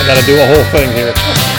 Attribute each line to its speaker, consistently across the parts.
Speaker 1: I got to do a whole thing here.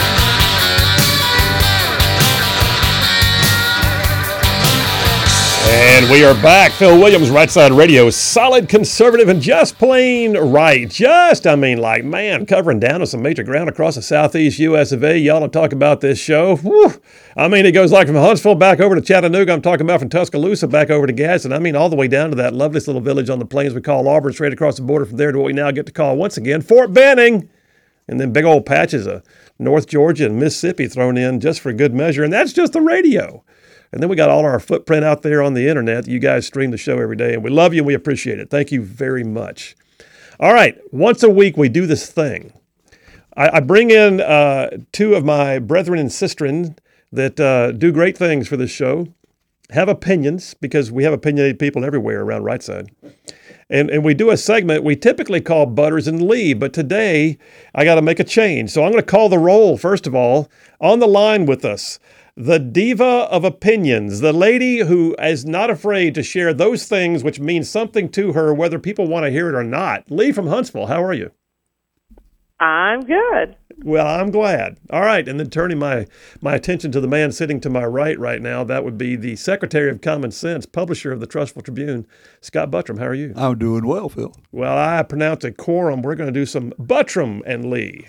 Speaker 1: And we are back. Phil Williams, Right Side Radio, solid conservative and just plain right. Covering down on some major ground across the southeast U.S. of A. Y'all to talk about this show. Whew. It goes like from Huntsville back over to Chattanooga. I'm talking about from Tuscaloosa back over to Gadsden. All the way down to that lovely little village on the plains we call Auburn, straight across the border from there to what we now get to call once again Fort Benning. And then big old patches of North Georgia and Mississippi thrown in just for good measure. And that's just the radio. And then we got all our footprint out there on the internet. You guys stream the show every day, and we love you and we appreciate it. Thank you very much. All right, once a week we do this thing. I bring in two of my brethren and sistren that do great things for this show, have opinions, because we have opinionated people everywhere around Right Side. And we do a segment we typically call Butters and Lee, but today I got to make a change. So I'm going to call the roll, first of all. On the line with us, the diva of opinions, the lady who is not afraid to share those things which mean something to her, whether people want to hear it or not. Lee from Huntsville, how are you?
Speaker 2: I'm good.
Speaker 1: Well, I'm glad. All right, and then turning my attention to the man sitting to my right now, that would be the Secretary of Common Sense, publisher of the Trustful Tribune, Scott Buttram. How are you?
Speaker 3: I'm doing well, Phil.
Speaker 1: Well, I pronounce a quorum. We're going to do some Buttram and Lee.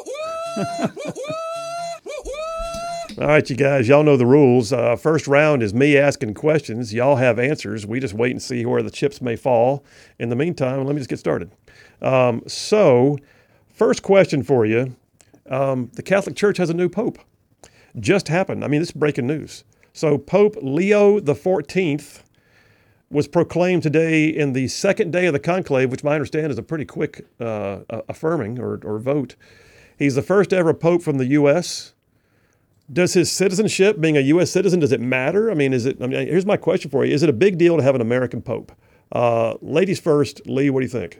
Speaker 1: All right, you guys, y'all know the rules. First round is me asking questions. Y'all have answers. We just wait and see where the chips may fall. In the meantime, let me just get started. So, first question for you. The Catholic Church has a new pope. Just happened. This is breaking news. So Pope Leo XIV was proclaimed today in the second day of the conclave, which I understand is a pretty quick affirming or vote. He's the first ever pope from the U.S. Does his citizenship, being a U.S. citizen, does it matter? Here's my question for you. Is it a big deal to have an American pope? Ladies first. Lee, what do you think?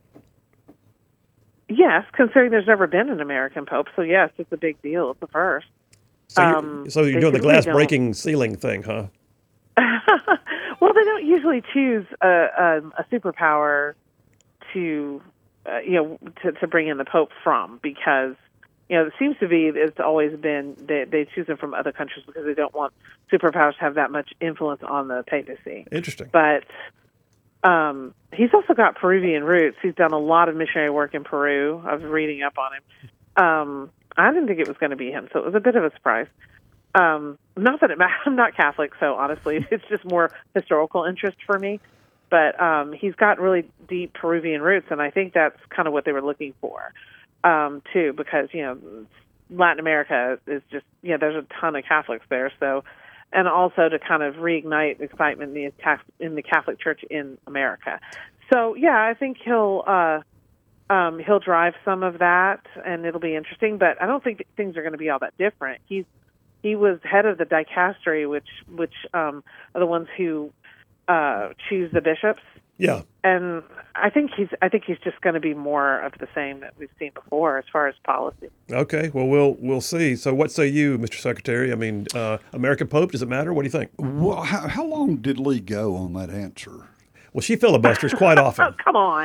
Speaker 2: Yes, considering there's never been an American pope. So, yes, it's a big deal. It's the first.
Speaker 1: So you're doing the glass-breaking ceiling thing, huh?
Speaker 2: Well, they don't usually choose a superpower to bring in the pope from, because it seems to be it's always been they choose them from other countries because they don't want superpowers to have that much influence on the papacy.
Speaker 1: Interesting.
Speaker 2: But he's also got Peruvian roots. He's done a lot of missionary work in Peru. I was reading up on him. I didn't think it was going to be him, so it was a bit of a surprise. Not that it matters. I'm not Catholic, so honestly, it's just more historical interest for me. But he's got really deep Peruvian roots, and I think that's kind of what they were looking for, too, because, Latin America is just, there's a ton of Catholics there, so, and also to kind of reignite excitement in the Catholic Church in America. So, yeah, I think he'll drive some of that, and it'll be interesting, but I don't think things are going to be all that different. He was head of the dicastery, which are the ones who choose the bishops.
Speaker 1: Yeah.
Speaker 2: And I think he's just going to be more of the same that we've seen before as far as policy.
Speaker 1: Okay. Well, we'll see. So what say you, Mr. Secretary? American Pope, does it matter? What do you think?
Speaker 3: Well, how long did Lee go on that answer?
Speaker 1: Well, she filibusters quite often.
Speaker 2: Oh, come on.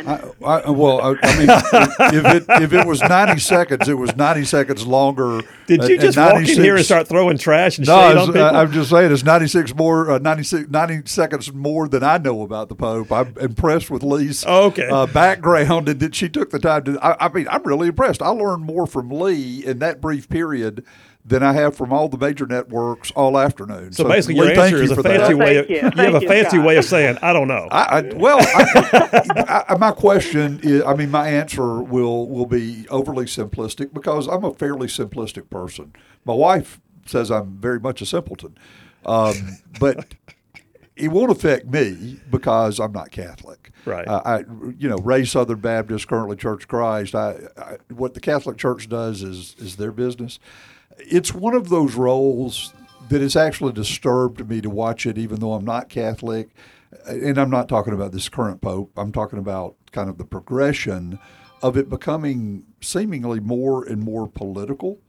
Speaker 3: If it was 90 seconds, it was 90 seconds longer.
Speaker 1: Did you just walk in here and start throwing trash and shade on people?
Speaker 3: I'm just saying it's 90 seconds more than I know about the Pope. I'm impressed with Lee's background, and that she took the time to. I'm really impressed. I learned more from Lee in that brief period than I have from all the major networks all afternoon.
Speaker 1: So basically, your answer is a fancy way. You have a fancy way of saying, "I don't know."
Speaker 3: My question is, my answer will be overly simplistic because I'm a fairly simplistic person. My wife says I'm very much a simpleton, but it won't affect me because I'm not Catholic.
Speaker 1: Right.
Speaker 3: Raised Southern Baptist, currently Church of Christ. What the Catholic Church does is their business. It's one of those roles that has actually disturbed me to watch it, even though I'm not Catholic. And I'm not talking about this current Pope. I'm talking about kind of the progression of it becoming seemingly more and more political.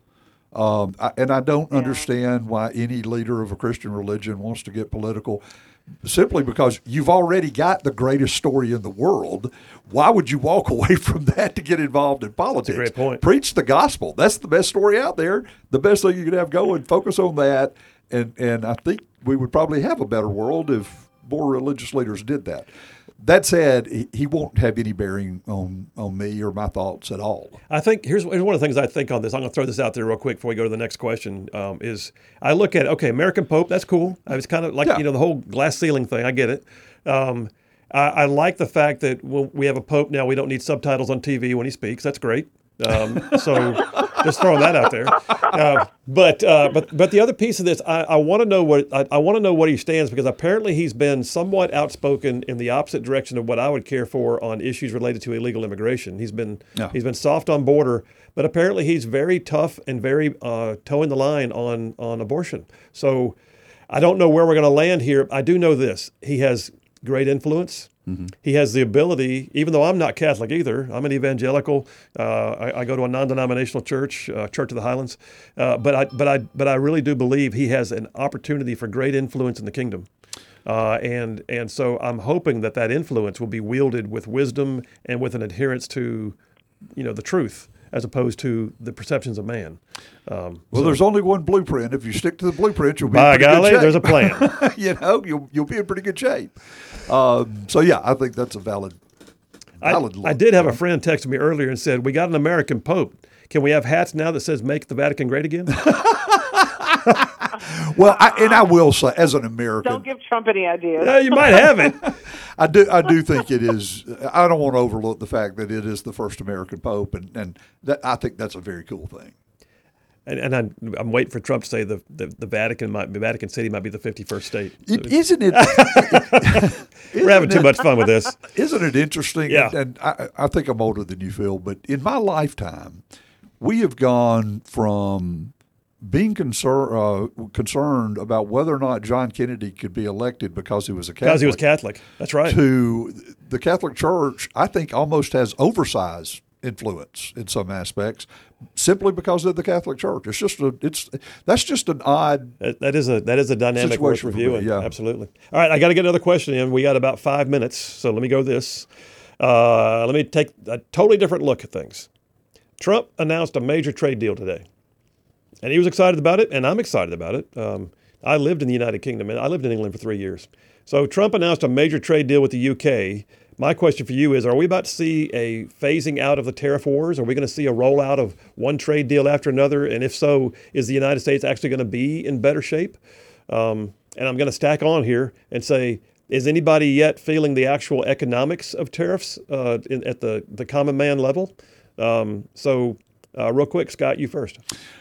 Speaker 3: And I don't understand why any leader of a Christian religion wants to get political, simply because you've already got the greatest story in the world. Why would you walk away from that to get involved in politics?
Speaker 1: That's a great point.
Speaker 3: Preach the gospel. That's the best story out there. The best thing you could have going. Focus on that. And I think we would probably have a better world if more religious leaders did that. That said, he won't have any bearing on me or my thoughts at all.
Speaker 1: I think here's one of the things I think on this. I'm going to throw this out there real quick before we go to the next question. Is I look at, okay, American Pope, that's cool. It's kind of like, the whole glass ceiling thing. I get it. I like the fact that we have a Pope now. We don't need subtitles on TV when he speaks. That's great. So just throwing that out there. But the other piece of this, I want to know what he stands, because apparently he's been somewhat outspoken in the opposite direction of what I would care for on issues related to illegal immigration. He's been soft on border, but apparently he's very tough and very towing the line on abortion. So I don't know where we're going to land here. I do know this: he has great influence. Mm-hmm. He has the ability, even though I'm not Catholic either. I'm an evangelical. I go to a non-denominational church, Church of the Highlands. But I really do believe he has an opportunity for great influence in the kingdom. And so I'm hoping that influence will be wielded with wisdom and with an adherence to, the truth, as opposed to the perceptions of man.
Speaker 3: There's only one blueprint. If you stick to the blueprint, you'll be
Speaker 1: by
Speaker 3: in pretty
Speaker 1: golly,
Speaker 3: good shape.
Speaker 1: there's a plan.
Speaker 3: You'll be in pretty good shape. I think that's a valid look.
Speaker 1: I did have a friend text me earlier and said, we got an American Pope. Can we have hats now that says "Make the Vatican Great Again"?
Speaker 3: Well, I will say, as an American,
Speaker 2: don't give Trump any ideas.
Speaker 1: Yeah, you might have it.
Speaker 3: I do think it is. I don't want to overlook the fact that it is the first American Pope, and I think that's a very cool thing.
Speaker 1: And I'm waiting for Trump to say the Vatican City might be the 51st state.
Speaker 3: Isn't it?
Speaker 1: We're having too much fun with this.
Speaker 3: Isn't it interesting?
Speaker 1: Yeah.
Speaker 3: And I think I'm older than you, Phil, but in my lifetime, we have gone from being concerned about whether or not John Kennedy could be elected because he was a Catholic.
Speaker 1: Because he was Catholic. That's right.
Speaker 3: To the Catholic Church, I think almost has oversized influence in some aspects, simply because of the Catholic Church. That's just an odd.
Speaker 1: That is a dynamic worth reviewing.
Speaker 3: Yeah,
Speaker 1: absolutely. All right, I got to get another question in. We got about 5 minutes, so let me go this. Let me take a totally different look at things. Trump announced a major trade deal today, and he was excited about it, and I'm excited about it. I lived in the United Kingdom, and I lived in England for 3 years. So Trump announced a major trade deal with the UK. My question for you is, are we about to see a phasing out of the tariff wars? Are we going to see a rollout of one trade deal after another? And if so, is the United States actually going to be in better shape? And I'm going to stack on here and say, is anybody yet feeling the actual economics of tariffs at the common man level? Real quick, Scott, you first.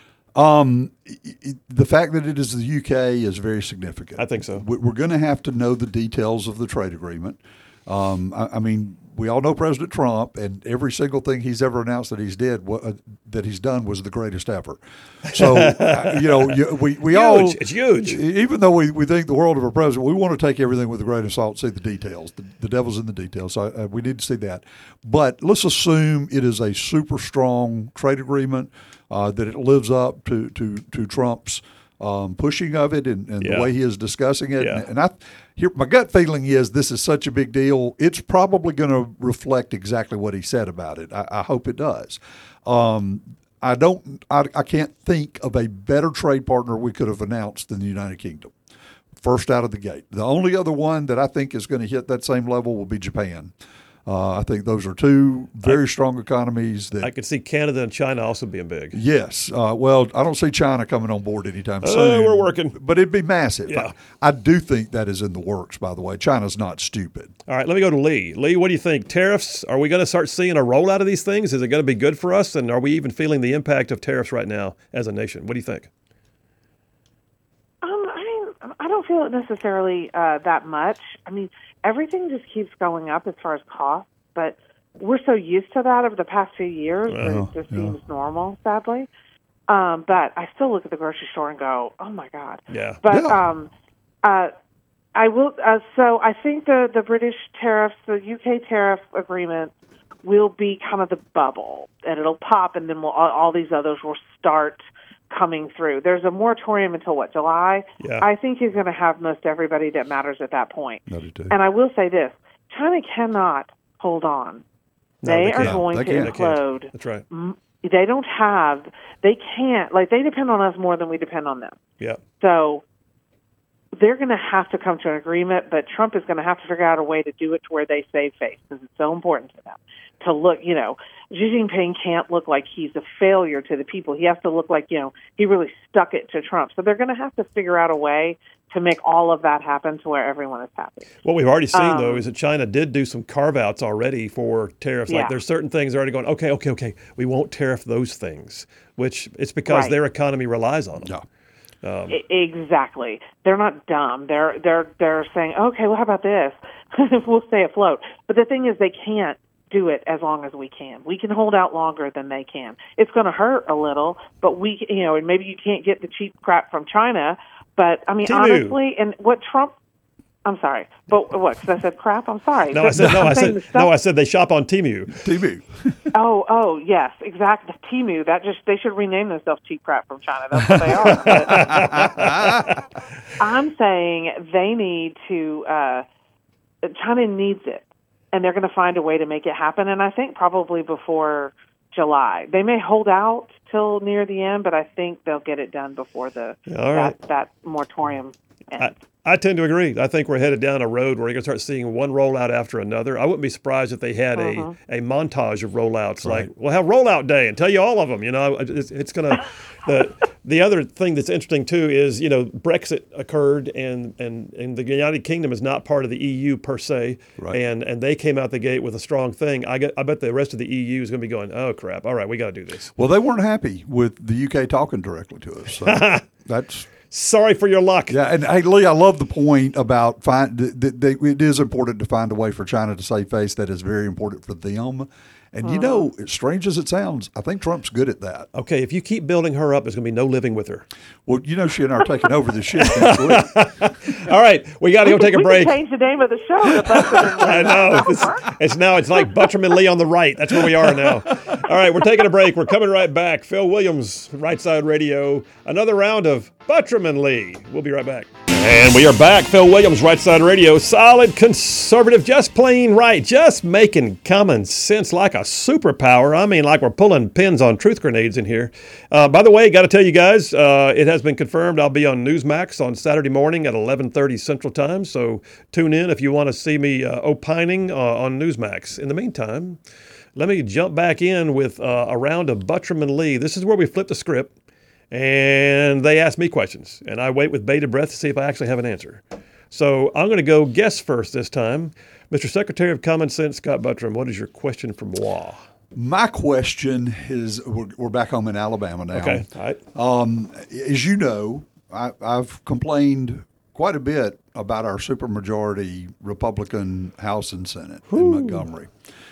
Speaker 3: The fact that it is the UK is very significant.
Speaker 1: I think so.
Speaker 3: We're going to have to know the details of the trade agreement. I mean, we all know President Trump, and every single thing he's ever announced that he's done was the greatest ever. So, we all,
Speaker 1: it's huge.
Speaker 3: Even though we think the world of a president, we want to take everything with a grain of salt, see the details. The devil's in the details. So we need to see that. But let's assume it is a super strong trade agreement, that it lives up to Trump's pushing of it and the way he is discussing it.
Speaker 1: Yeah.
Speaker 3: And my gut feeling is this is such a big deal. It's probably going to reflect exactly what he said about it. I hope it does. I can't think of a better trade partner we could have announced than the United Kingdom. First out of the gate. The only other one that I think is going to hit that same level will be Japan. I think those are two very strong economies. That
Speaker 1: I could see Canada and China also being big.
Speaker 3: Yes. Well, I don't see China coming on board anytime soon.
Speaker 1: We're working.
Speaker 3: But it'd be massive.
Speaker 1: Yeah.
Speaker 3: I do think that is in the works, by the way. China's not stupid.
Speaker 1: All right, let me go to Lee. Lee, what do you think? Tariffs, are we going to start seeing a rollout of these things? Is it going to be good for us? And are we even feeling the impact of tariffs right now as a nation? What do you think?
Speaker 2: I don't feel it necessarily that much. I mean, everything just keeps going up as far as cost, but we're so used to that over the past few years that it just seems normal, sadly. But I still look at the grocery store and go, "Oh my God!"
Speaker 1: Yeah.
Speaker 2: But I will. So I think the British tariffs, the UK tariff agreement, will be kind of the bubble, and it'll pop, and then all these others will start coming through. There's a moratorium until what, July?
Speaker 1: Yeah.
Speaker 2: I think he's going to have most everybody that matters at that point.
Speaker 3: I do too.
Speaker 2: And I will say this, China cannot hold on.
Speaker 1: No,
Speaker 2: they are
Speaker 1: can't.
Speaker 2: going
Speaker 3: They
Speaker 2: to
Speaker 3: can't.
Speaker 2: implode.
Speaker 1: That's right.
Speaker 2: They can't, like, they depend on us more than we depend on them.
Speaker 1: Yeah.
Speaker 2: So they're going to have to come to an agreement, but Trump is going to have to figure out a way to do it to where they save face, because it's so important to them to look, Xi Jinping can't look like he's a failure to the people. He has to look like, he really stuck it to Trump. So they're going to have to figure out a way to make all of that happen to where everyone is happy.
Speaker 1: What we've already seen, though, is that China did do some carve-outs already for tariffs. Like,
Speaker 2: Yeah.
Speaker 1: there's certain things already going, okay, we won't tariff those things, which it's because
Speaker 2: Right.
Speaker 1: their economy relies on them.
Speaker 3: Yeah.
Speaker 2: Exactly. They're not dumb. They're saying, okay, well, how about this? We'll stay afloat. But the thing is, they can't do it as long as we can. We can hold out longer than they can. It's going to hurt a little, but and maybe you can't get the cheap crap from China. But I mean,
Speaker 1: Temu.
Speaker 2: honestly, and what Trump. I'm sorry, but what? 'Cause I said crap. I'm sorry.
Speaker 1: No, I said they shop on Temu.
Speaker 3: TV.
Speaker 2: Oh, yes, exactly. Temu. They should rename themselves cheap crap from China. That's what they are. But I'm saying they need to. China needs it, and they're going to find a way to make it happen. And I think probably before July. They may hold out till near the end, but I think they'll get it done before that moratorium ends.
Speaker 1: I tend to agree. I think we're headed down a road where you're going to start seeing one rollout after another. I wouldn't be surprised if they had a montage of rollouts.
Speaker 3: Right.
Speaker 1: Like, we'll have rollout day and tell you all of them. It's going to. The other thing that's interesting too is Brexit occurred and the United Kingdom is not part of the EU per se,
Speaker 3: Right.
Speaker 1: and they came out the gate with a strong thing. I bet the rest of the EU is going to be going, oh crap! All right, we got to do this.
Speaker 3: Well, they weren't happy with the UK talking directly to us. So that's.
Speaker 1: Sorry for your luck.
Speaker 3: Yeah, and hey, Lee, I love the point about it is important to find a way for China to save face. That is very important for them. And as strange as it sounds, I think Trump's good at that.
Speaker 1: Okay, if you keep building her up, there's going to be no living with her.
Speaker 3: Well, she and I are taking over the ship next week.
Speaker 1: All right, we got to go take a break.
Speaker 2: We can change the name of the show. To Butterman
Speaker 1: I know. It's like Butterman Lee on the right. That's where we are now. All right, we're taking a break. We're coming right back. Phil Williams, Right Side Radio. Another round of Butterman Lee. We'll be right back. And we are back. Phil Williams, Right Side Radio. Solid conservative, just plain right. Just making common sense like a superpower. I mean, like we're pulling pins on truth grenades in here. By the way, got to tell you guys, it has been confirmed I'll be on Newsmax on Saturday morning at 11:30 Central Time. So tune in if you want to see me opining on Newsmax. In the meantime, let me jump back in with a round of Butterman Lee. This is where we flip the script. And they ask me questions, and I wait with bated breath to see if I actually have an answer. So I'm going to go guest first this time. Mr. Secretary of Common Sense, Scott Buttram, what is your question for moi?
Speaker 3: My question is, we're back home in Alabama now.
Speaker 1: Okay, all right.
Speaker 3: As you know, I've complained quite a bit about our supermajority Republican House and Senate in Montgomery.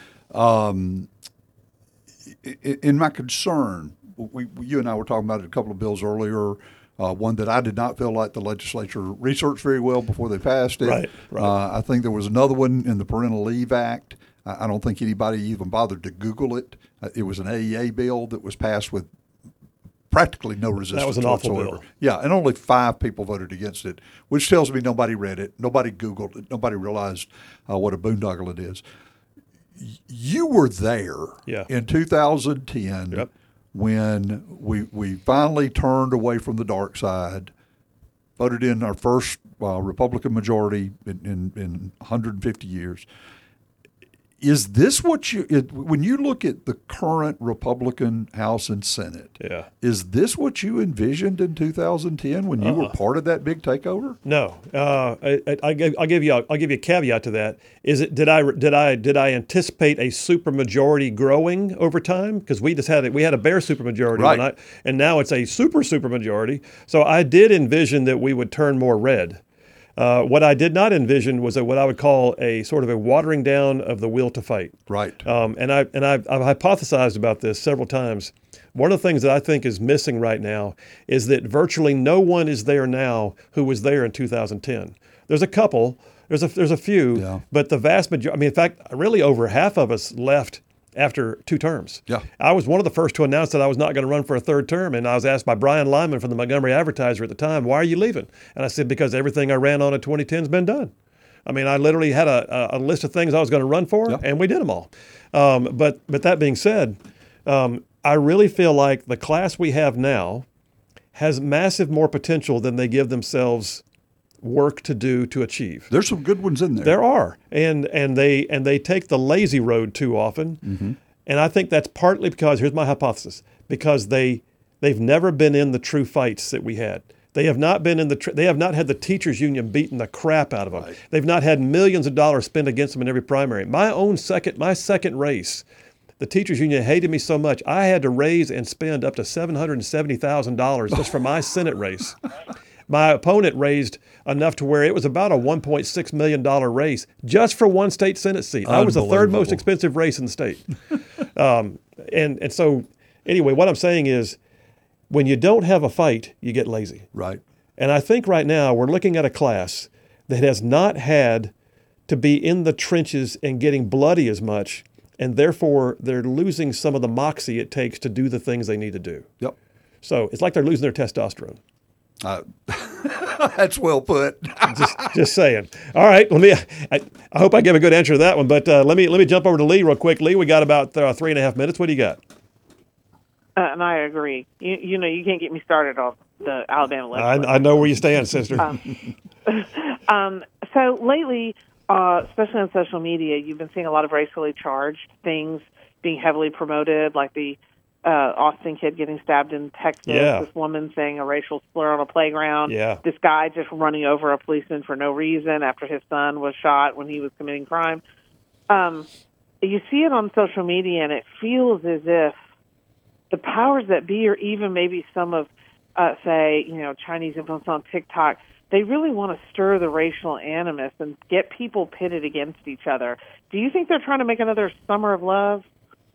Speaker 3: In my concern, you and I were talking about a couple of bills earlier. One that I did not feel like the legislature researched very well before they passed it.
Speaker 1: Right.
Speaker 3: I think there was another one in the Parental Leave Act. I don't think anybody even bothered to Google it. It was an AEA bill that was passed with practically no resistance
Speaker 1: That was an awful
Speaker 3: whatsoever.
Speaker 1: bill.
Speaker 3: Yeah, and only 5 people voted against it, which tells me nobody read it, nobody Googled it, nobody realized what a boondoggle it is. You were there in 2010.
Speaker 1: Yep.
Speaker 3: When we finally turned away from the dark side, voted in our first Republican majority in 150 years. Is this what when you look at the current Republican House and Senate, is this what you envisioned in 2010 when you were part of that big takeover?
Speaker 1: No. I'll give you a caveat to that. Did I anticipate a supermajority growing over time? Because we had a bare supermajority,
Speaker 3: right,
Speaker 1: and now it's a supermajority. So I did envision that we would turn more red. What I did not envision was what I would call a sort of a watering down of the will to fight.
Speaker 3: Right.
Speaker 1: And I've hypothesized about this several times. One of the things that I think is missing right now is that virtually no one is there now who was there in 2010. There's a couple. There's a few.
Speaker 3: Yeah.
Speaker 1: But the vast majority. I mean, in fact, really over half of us left after 2 terms.
Speaker 3: Yeah.
Speaker 1: I was one of the first to announce that I was not going to run for a 3rd term, and I was asked by Brian Lyman from the Montgomery Advertiser at the time, "Why are you leaving?" And I said, "Because everything I ran on in 2010 has been done." I mean, I literally had a list of things I was going to run for, and we did them all. But that being said, I really feel like the class we have now has massive more potential than they give themselves work to do to achieve.
Speaker 3: There's some good ones in there.
Speaker 1: There are, and they take the lazy road too often, and I think that's partly because, here's my hypothesis, because they've never been in the true fights that we had. They have not been in they have not had the teachers union beating the crap out of them.
Speaker 3: Right.
Speaker 1: They've not had millions of dollars spent against them in every primary. My second race, the teachers union hated me so much, I had to raise and spend up to $770,000 just for my Senate race. My opponent raised enough to where it was about a $1.6 million race just for one state Senate seat. I was the 3rd most expensive race in the state. And so, anyway, what I'm saying is, when you don't have a fight, you get lazy.
Speaker 3: Right.
Speaker 1: And I think right now we're looking at a class that has not had to be in the trenches and getting bloody as much, and therefore they're losing some of the moxie it takes to do the things they need to do.
Speaker 3: Yep.
Speaker 1: So it's like they're losing their testosterone.
Speaker 3: That's well put.
Speaker 1: Just saying. All right, I hope I give a good answer to that one, but let me jump over to Lee real quick. Lee, we got about 3.5 minutes. What do you got?
Speaker 2: And I agree. You know, you can't get me started on the Alabama legislature.
Speaker 1: I know where you stand, sister.
Speaker 2: So lately, especially on social media, you've been seeing a lot of racially charged things being heavily promoted, like the Austin kid getting stabbed in Texas, this woman saying a racial slur on a playground, this guy just running over a policeman for no reason after his son was shot when he was committing crime. You see it on social media, and it feels as if the powers that be, or even maybe some of, say, Chinese influence on TikTok, they really want to stir the racial animus and get people pitted against each other. Do you think they're trying to make another Summer of Love?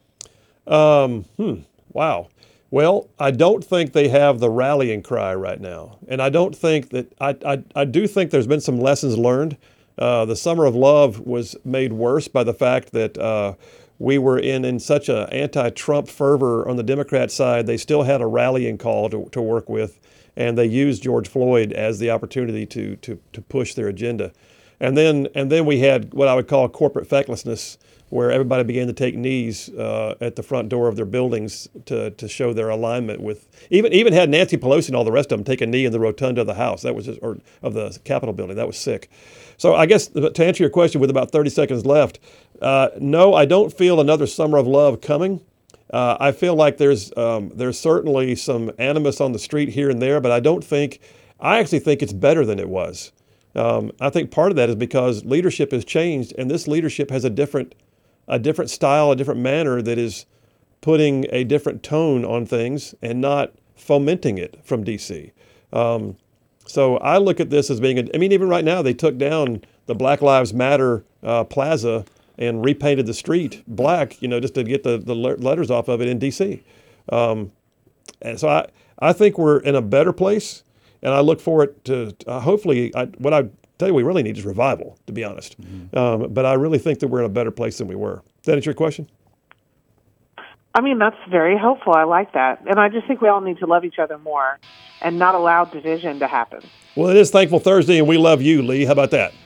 Speaker 1: Wow. Well, I don't think they have the rallying cry right now. And I don't think that, I do think there's been some lessons learned. The Summer of Love was made worse by the fact that we were in such an anti-Trump fervor on the Democrat side. They still had a rallying call to work with, and they used George Floyd as the opportunity to push their agenda. And then we had what I would call corporate fecklessness, where everybody began to take knees at the front door of their buildings to show their alignment with, even had Nancy Pelosi and all the rest of them take a knee in the rotunda of the House. That was just, or of the Capitol building. That was sick. So I guess to answer your question with about 30 seconds left, no, I don't feel another Summer of Love coming. I feel like there's certainly some animus on the street here and there, but I actually think it's better than it was. I think part of that is because leadership has changed, and this leadership has a different style, a different manner that is putting a different tone on things and not fomenting it from D.C. So I look at this as being, even right now they took down the Black Lives Matter plaza and repainted the street black, just to get the letters off of it in D.C. And so I think we're in a better place, and I look forward to hopefully, what I tell you we really need is revival, to be honest. But I really think that we're in a better place than we were. Does that answer your question?
Speaker 2: That's very helpful. I like that. And I just think we all need to love each other more and not allow division to happen.
Speaker 1: Well, it is Thankful Thursday, and we love you, Lee. How about that?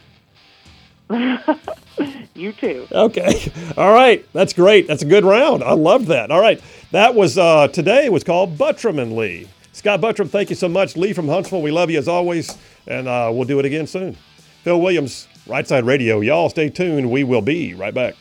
Speaker 2: You too.
Speaker 1: Okay. All right. That's great. That's a good round. I love that. All right. That was, today was called Buttram and Lee. Scott Buttram, thank you so much. Lee from Huntsville, we love you as always, and we'll do it again soon. Phil Williams, Right Side Radio. Y'all stay tuned. We will be right back.